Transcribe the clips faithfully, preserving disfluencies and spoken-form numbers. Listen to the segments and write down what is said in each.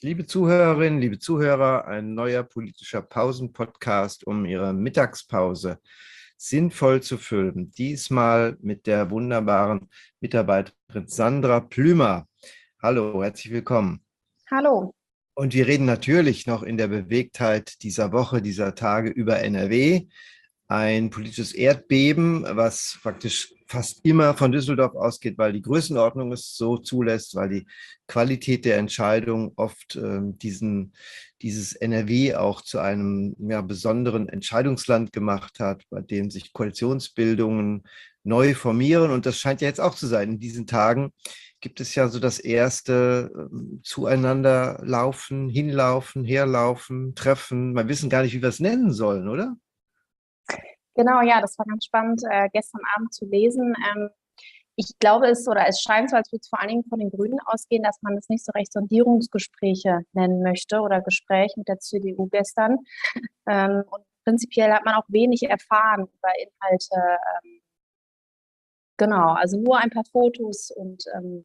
Liebe Zuhörerinnen, liebe Zuhörer, ein neuer politischer Pausen-Podcast, um Ihre Mittagspause sinnvoll zu füllen. Diesmal mit der wunderbaren Mitarbeiterin Sandra Plümer. Hallo, herzlich willkommen. Hallo. Und wir reden natürlich noch in der Bewegtheit dieser Woche, dieser Tage über N R W. Ein politisches Erdbeben, was praktisch fast immer von Düsseldorf ausgeht, weil die Größenordnung es so zulässt, weil die Qualität der Entscheidung oft ähm, diesen, dieses N R W auch zu einem ja, besonderen Entscheidungsland gemacht hat, bei dem sich Koalitionsbildungen neu formieren. Und das scheint ja jetzt auch zu sein. In diesen Tagen gibt es ja so das erste ähm, Zueinanderlaufen, hinlaufen, herlaufen, treffen. Wir wissen gar nicht, wie wir es nennen sollen, oder? Genau, ja, das war ganz spannend, äh, gestern Abend zu lesen. Ähm, ich glaube, es oder es scheint so, als würde es vor allen Dingen von den Grünen ausgehen, dass man es nicht so recht Sondierungsgespräche nennen möchte oder Gespräch mit der C D U gestern. Ähm, und prinzipiell hat man auch wenig erfahren über Inhalte. Ähm, genau, also nur ein paar Fotos und ähm,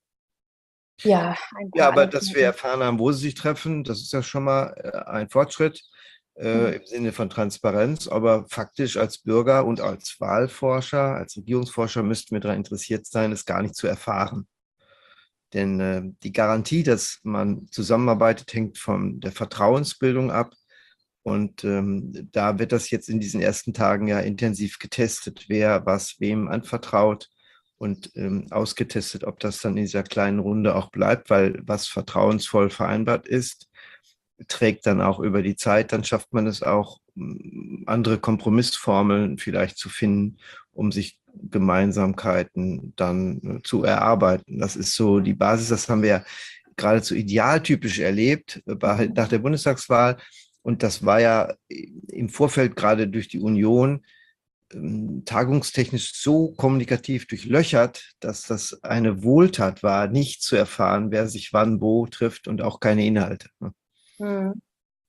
ja, ein Ja, paar aber dass wir Anekdoten. erfahren haben, wo sie sich treffen, das ist ja schon mal äh, ein Fortschritt Mhm. äh, im Sinne von Transparenz. Aber faktisch als Bürger und als Wahlforscher, als Regierungsforscher müssten wir daran interessiert sein, es gar nicht zu erfahren. Denn äh, die Garantie, dass man zusammenarbeitet, hängt von der Vertrauensbildung ab. Und ähm, da wird das jetzt in diesen ersten Tagen ja intensiv getestet, wer was wem anvertraut und ähm, ausgetestet, ob das dann in dieser kleinen Runde auch bleibt, weil was vertrauensvoll vereinbart ist, trägt dann auch über die Zeit. Dann schafft man es auch, andere Kompromissformeln vielleicht zu finden, um sich Gemeinsamkeiten dann zu erarbeiten. Das ist so die Basis, das haben wir ja geradezu idealtypisch erlebt nach der Bundestagswahl. Und das war ja im Vorfeld gerade durch die Union ähm, tagungstechnisch so kommunikativ durchlöchert, dass das eine Wohltat war, nicht zu erfahren, wer sich wann wo trifft und auch keine Inhalte. Mhm.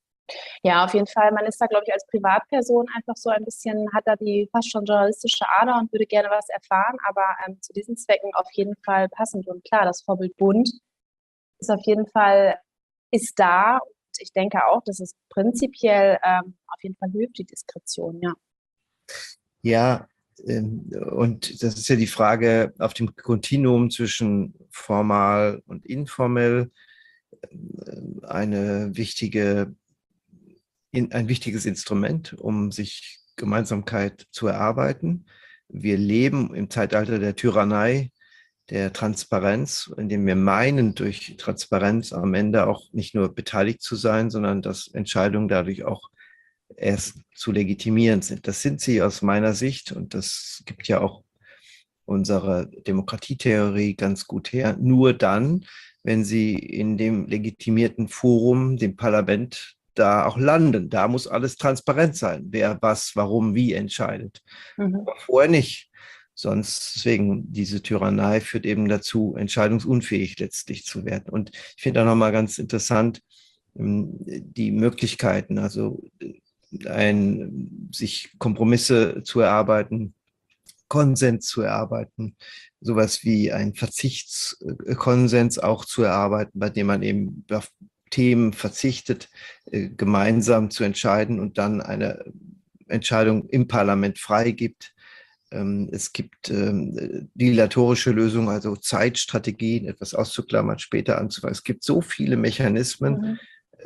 Ja, auf jeden Fall. Man ist da, glaube ich, als Privatperson einfach so ein bisschen, hat da die fast schon journalistische Ader und würde gerne was erfahren, aber ähm, zu diesen Zwecken auf jeden Fall passend. Und klar, das Vorbild Bund ist auf jeden Fall, ist da. Und ich denke auch, dass es prinzipiell ähm, auf jeden Fall hilft, die Diskretion, ja. Ja, ähm, und das ist ja die Frage auf dem Kontinuum zwischen formal und informell äh, eine wichtige, ein wichtiges Instrument, um sich Gemeinsamkeit zu erarbeiten. Wir leben im Zeitalter der Tyrannei, der Transparenz, indem wir meinen, durch Transparenz am Ende auch nicht nur beteiligt zu sein, sondern dass Entscheidungen dadurch auch erst zu legitimieren sind. Das sind sie aus meiner Sicht und das gibt ja auch unsere Demokratietheorie ganz gut her. Nur dann, wenn sie in dem legitimierten Forum, dem Parlament, da auch landen. Da muss alles transparent sein, wer was, warum, wie entscheidet. Mhm. Aber vorher nicht. Sonst, deswegen, diese Tyrannei führt eben dazu, entscheidungsunfähig letztlich zu werden. Und ich finde auch nochmal ganz interessant, die Möglichkeiten, also ein, sich Kompromisse zu erarbeiten, Konsens zu erarbeiten, sowas wie ein Verzichtskonsens auch zu erarbeiten, bei dem man eben auf Themen verzichtet, gemeinsam zu entscheiden und dann eine Entscheidung im Parlament freigibt. Es gibt dilatorische Lösungen, also Zeitstrategien, etwas auszuklammern, später anzufangen. Es gibt so viele Mechanismen, Mhm.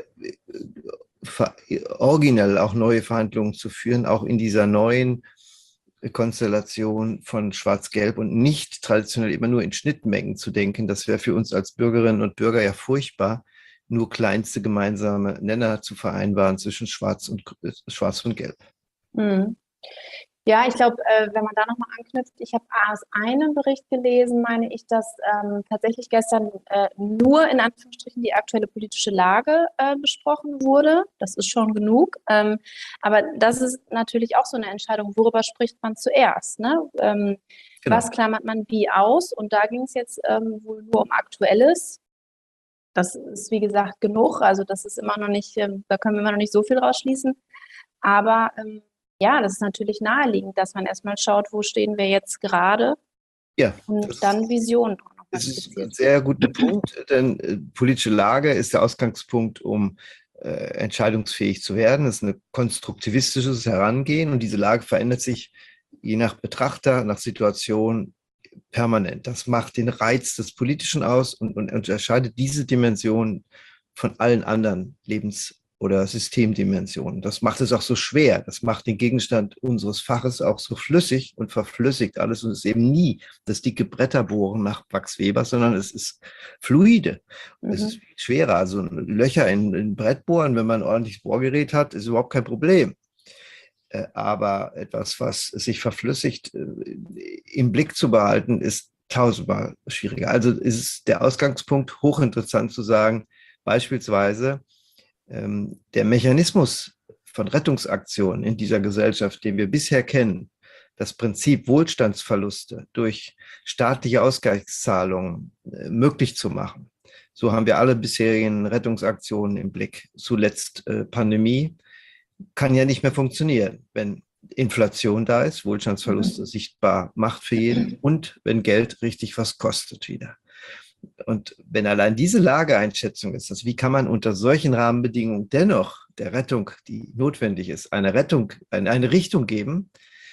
originell auch neue Verhandlungen zu führen, auch in dieser neuen Konstellation von Schwarz-Gelb und nicht traditionell immer nur in Schnittmengen zu denken. Das wäre für uns als Bürgerinnen und Bürger ja furchtbar, nur kleinste gemeinsame Nenner zu vereinbaren zwischen Schwarz und, Schwarz und Gelb. Mhm. Ja, ich glaube, äh, wenn man da nochmal anknüpft, ich habe aus einem Bericht gelesen, meine ich, dass ähm, tatsächlich gestern äh, nur in Anführungsstrichen die aktuelle politische Lage äh, besprochen wurde. Das ist schon genug. Ähm, aber das ist natürlich auch so eine Entscheidung, worüber spricht man zuerst, ne? Ähm, Genau. Was klammert man wie aus? Und da ging es jetzt ähm, wohl nur um Aktuelles. Das ist, wie gesagt, genug. Also das ist immer noch nicht, ähm, da können wir immer noch nicht so viel rausschließen. Aber ähm, ja, das ist natürlich naheliegend, dass man erstmal schaut, wo stehen wir jetzt gerade Ja, und das dann Visionen. es ist ein sehr guter Punkt, denn äh, politische Lage ist der Ausgangspunkt, um äh, entscheidungsfähig zu werden. Es ist ein konstruktivistisches Herangehen und diese Lage verändert sich je nach Betrachter, nach Situation permanent. Das macht den Reiz des Politischen aus und, und unterscheidet diese Dimension von allen anderen Lebens- oder Systemdimensionen. Das macht es auch so schwer. Das macht den Gegenstand unseres Faches auch so flüssig und verflüssigt alles. Und es ist eben nie das dicke Bretterbohren nach Max Weber, sondern es ist fluide. Mhm. Es ist schwerer. Also Löcher in, in Brett bohren, wenn man ein ordentliches Bohrgerät hat, ist überhaupt kein Problem. Aber etwas, was sich verflüssigt, im Blick zu behalten, ist tausendmal schwieriger. Also ist es der Ausgangspunkt hochinteressant zu sagen, beispielsweise, der Mechanismus von Rettungsaktionen in dieser Gesellschaft, den wir bisher kennen, das Prinzip Wohlstandsverluste durch staatliche Ausgleichszahlungen möglich zu machen. So haben wir alle bisherigen Rettungsaktionen im Blick. Zuletzt äh, Pandemie kann ja nicht mehr funktionieren, wenn Inflation da ist, Wohlstandsverluste sichtbar macht für jeden und wenn Geld richtig was kostet wieder. Und wenn allein diese Lageeinschätzung ist, also wie kann man unter solchen Rahmenbedingungen dennoch der Rettung, die notwendig ist, eine Rettung, eine Richtung geben,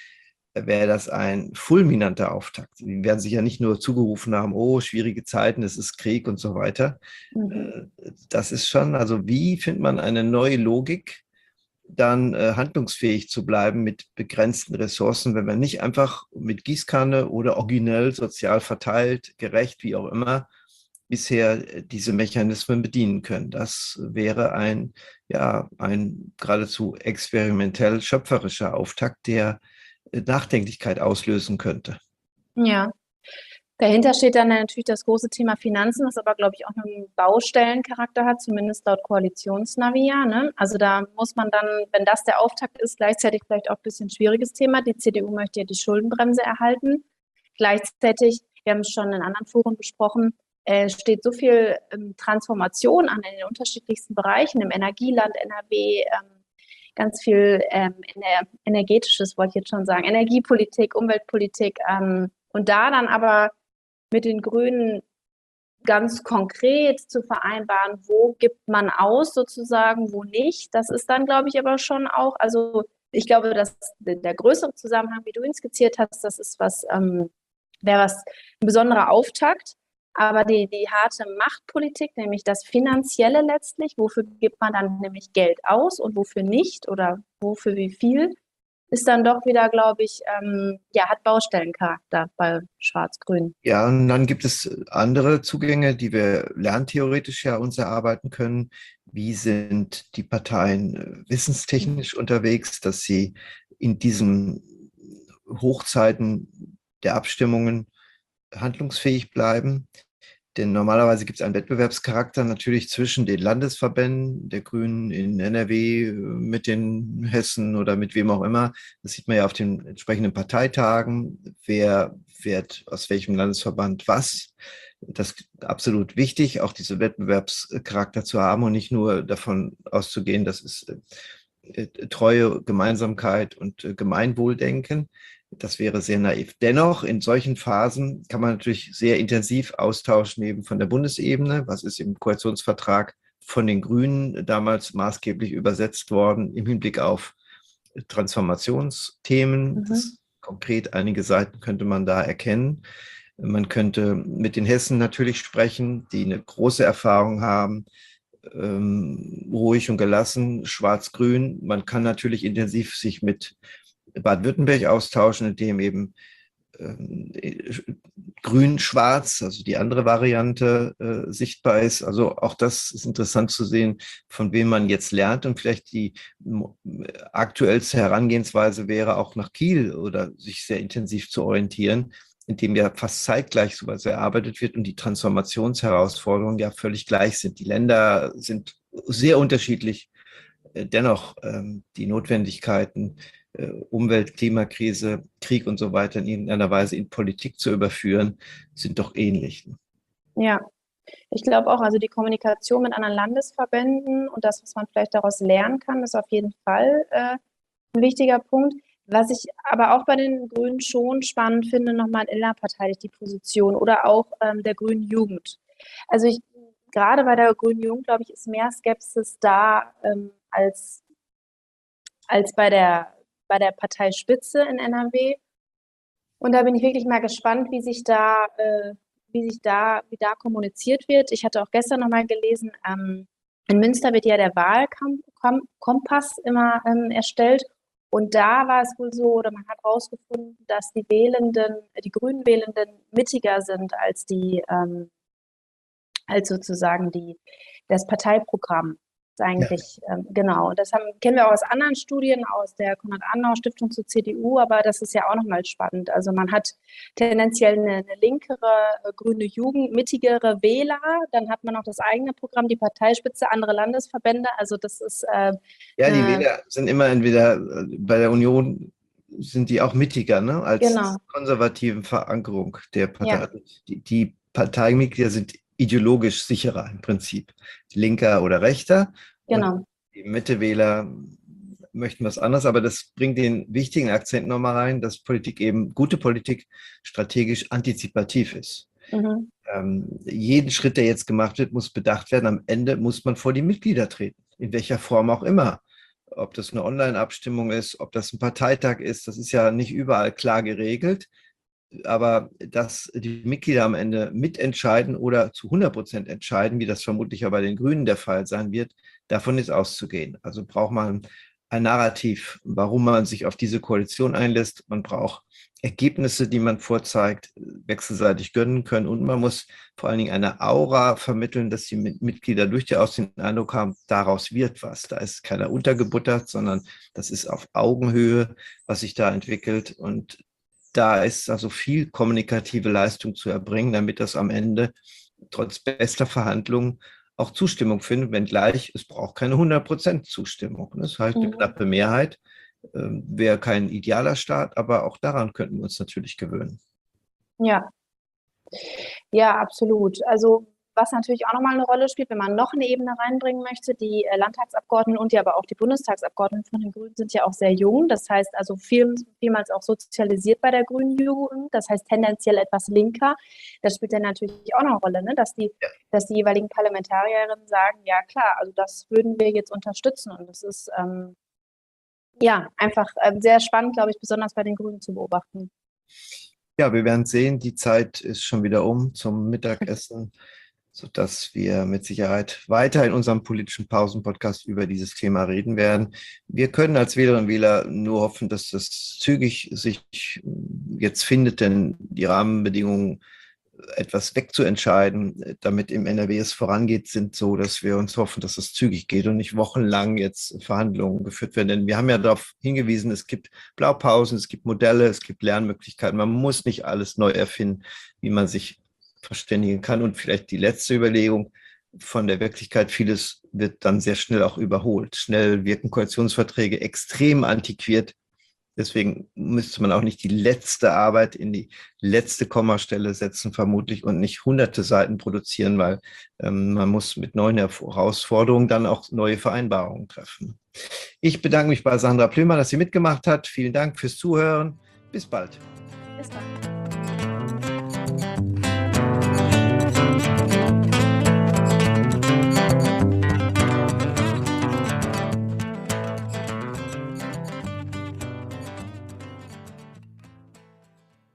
wäre das ein fulminanter Auftakt. Sie werden sich ja nicht nur zugerufen haben, oh, schwierige Zeiten, es ist Krieg und so weiter. Mhm. Das ist schon, also wie findet man eine neue Logik, dann äh, handlungsfähig zu bleiben mit begrenzten Ressourcen, wenn man nicht einfach mit Gießkanne oder originell sozial verteilt, gerecht, wie auch immer, bisher diese Mechanismen bedienen können. Das wäre ein, ja, ein geradezu experimentell schöpferischer Auftakt, der Nachdenklichkeit auslösen könnte. Ja. Dahinter steht dann natürlich das große Thema Finanzen, das aber, glaube ich, auch einen Baustellencharakter hat, zumindest laut Koalitionsnavi. Ja, ne? Also da muss man dann, wenn das der Auftakt ist, gleichzeitig vielleicht auch ein bisschen schwieriges Thema. Die C D U möchte ja die Schuldenbremse erhalten. Gleichzeitig, wir haben es schon in anderen Foren besprochen, äh, steht so viel ähm, Transformation an in den unterschiedlichsten Bereichen, im Energieland N R W, ähm, ganz viel ähm, ener energetisches, wollte ich jetzt schon sagen, Energiepolitik, Umweltpolitik, ähm, und da dann aber mit den Grünen ganz konkret zu vereinbaren, wo gibt man aus sozusagen, wo nicht. Das ist dann, glaube ich, aber schon auch, also ich glaube, dass der größere Zusammenhang, wie du ihn skizziert hast, das ist was, ähm, wäre was, ein besonderer Auftakt. Aber die, die harte Machtpolitik, nämlich das Finanzielle letztlich, wofür gibt man dann nämlich Geld aus und wofür nicht oder wofür wie viel, ist dann doch wieder, glaube ich, ähm, ja, hat Baustellencharakter bei Schwarz-Grün. Ja, und dann gibt es andere Zugänge, die wir lerntheoretisch ja uns erarbeiten können. Wie sind die Parteien wissenstechnisch unterwegs, dass sie in diesen Hochzeiten der Abstimmungen handlungsfähig bleiben? Denn normalerweise gibt es einen Wettbewerbscharakter natürlich zwischen den Landesverbänden der Grünen in N R W mit den Hessen oder mit wem auch immer. Das sieht man ja auf den entsprechenden Parteitagen. Wer fährt aus welchem Landesverband was? Das ist absolut wichtig, auch diesen Wettbewerbscharakter zu haben und nicht nur davon auszugehen, das ist Treue, Gemeinsamkeit und Gemeinwohldenken. Das wäre sehr naiv. Dennoch, in solchen Phasen kann man natürlich sehr intensiv austauschen, eben von der Bundesebene. Was ist im Koalitionsvertrag von den Grünen damals maßgeblich übersetzt worden im Hinblick auf Transformationsthemen? Mhm. Das, konkret einige Seiten könnte man da erkennen. Man könnte mit den Hessen natürlich sprechen, die eine große Erfahrung haben, ähm, ruhig und gelassen, schwarz-grün. Man kann natürlich intensiv sich mit Baden-Württemberg austauschen, in dem eben ähm, grün-schwarz, also die andere Variante äh, sichtbar ist. Also auch das ist interessant zu sehen, von wem man jetzt lernt und vielleicht die aktuellste Herangehensweise wäre auch nach Kiel oder sich sehr intensiv zu orientieren, in dem ja fast zeitgleich sowas erarbeitet wird und die Transformationsherausforderungen ja völlig gleich sind. Die Länder sind sehr unterschiedlich. Dennoch ähm, die Notwendigkeiten, äh, Umwelt, Klimakrise, Krieg und so weiter in irgendeiner Weise in Politik zu überführen, sind doch ähnlich. Ja, ich glaube auch, also die Kommunikation mit anderen Landesverbänden und das, was man vielleicht daraus lernen kann, ist auf jeden Fall äh, ein wichtiger Punkt. Was ich aber auch bei den Grünen schon spannend finde, nochmal innerparteilich die Position oder auch ähm, der Grünen Jugend. Also ich, gerade bei der Grünen Jugend, glaube ich, ist mehr Skepsis da ähm, als, als bei der, bei der Parteispitze in N R W. Und da bin ich wirklich mal gespannt, wie sich da, äh, wie sich da, wie da kommuniziert wird. Ich hatte auch gestern nochmal gelesen, ähm, in Münster wird ja der Wahlkompass immer ähm, erstellt. Und da war es wohl so, oder man hat herausgefunden, dass die Wählenden, die Grünen Wählenden mittiger sind als die, ähm, als sozusagen die, das Parteiprogramm. Ist Ja. eigentlich, ähm, genau. Und das haben, kennen wir auch aus anderen Studien, aus der Konrad-Adenauer-Stiftung zur C D U, aber das ist ja auch nochmal spannend. Also man hat tendenziell eine, eine linkere, äh, grüne Jugend, mittigere Wähler, dann hat man auch das eigene Programm, die Parteispitze, andere Landesverbände. Also das ist äh, Ja, die eine, Wähler sind immer entweder äh, bei der Union sind die auch mittiger, ne, als genau, konservativen Verankerung der Partei. ja, Also Die, die Parteimitglieder sind ideologisch sicherer im Prinzip, linker oder rechter. Und genau. die Mittewähler möchten was anderes, aber das bringt den wichtigen Akzent nochmal rein, dass Politik eben, gute Politik strategisch antizipativ ist. Mhm. Ähm, jeden Schritt, der jetzt gemacht wird, muss bedacht werden. Am Ende muss man vor die Mitglieder treten, in welcher Form auch immer. Ob das eine Online-Abstimmung ist, ob das ein Parteitag ist, das ist ja nicht überall klar geregelt. Aber dass die Mitglieder am Ende mitentscheiden oder zu hundert Prozent entscheiden, wie das vermutlich ja bei den Grünen der Fall sein wird, davon ist auszugehen. Also braucht man ein Narrativ, warum man sich auf diese Koalition einlässt. Man braucht Ergebnisse, die man vorzeigt, wechselseitig gönnen können. Und man muss vor allen Dingen eine Aura vermitteln, dass die Mitglieder durchaus den Eindruck haben, daraus wird was. Da ist keiner untergebuttert, sondern das ist auf Augenhöhe, was sich da entwickelt. Und da ist also viel kommunikative Leistung zu erbringen, damit das am Ende trotz bester Verhandlungen auch Zustimmung findet, wenngleich es braucht keine hundert Prozent Zustimmung. Das heißt, eine Mhm. knappe Mehrheit ähm, wäre kein idealer Start, aber auch daran könnten wir uns natürlich gewöhnen. Ja, ja, absolut. Also was natürlich auch nochmal eine Rolle spielt, wenn man noch eine Ebene reinbringen möchte, die äh, Landtagsabgeordneten und ja aber auch die Bundestagsabgeordneten von den Grünen sind ja auch sehr jung. Das heißt also viel, vielmals auch sozialisiert bei der grünen Jugend. Das heißt tendenziell etwas linker. Das spielt dann natürlich auch noch eine Rolle, ne? dass die, dass die jeweiligen Parlamentarierinnen sagen, ja klar, also das würden wir jetzt unterstützen. Und das ist ähm, ja einfach ähm, sehr spannend, glaube ich, besonders bei den Grünen zu beobachten. Ja, wir werden sehen, die Zeit ist schon wieder um zum Mittagessen, sodass wir mit Sicherheit weiter in unserem politischen Pausen-Podcast über dieses Thema reden werden. Wir können als Wählerinnen und Wähler nur hoffen, dass das zügig sich jetzt findet, denn die Rahmenbedingungen, etwas wegzuentscheiden, damit im N R W es vorangeht, sind so, dass wir uns hoffen, dass es zügig geht und nicht wochenlang jetzt Verhandlungen geführt werden. Denn wir haben ja darauf hingewiesen, es gibt Blaupausen, es gibt Modelle, es gibt Lernmöglichkeiten. Man muss nicht alles neu erfinden, wie man sich verständigen kann. Und vielleicht die letzte Überlegung von der Wirklichkeit, vieles wird dann sehr schnell auch überholt. Schnell wirken Koalitionsverträge extrem antiquiert. Deswegen müsste man auch nicht die letzte Arbeit in die letzte Kommastelle setzen, vermutlich, und nicht hunderte Seiten produzieren, weil ähm, man muss mit neuen Herausforderungen dann auch neue Vereinbarungen treffen. Ich bedanke mich bei Sandra Plümer, dass sie mitgemacht hat. Vielen Dank fürs Zuhören. Bis bald. Bis dann.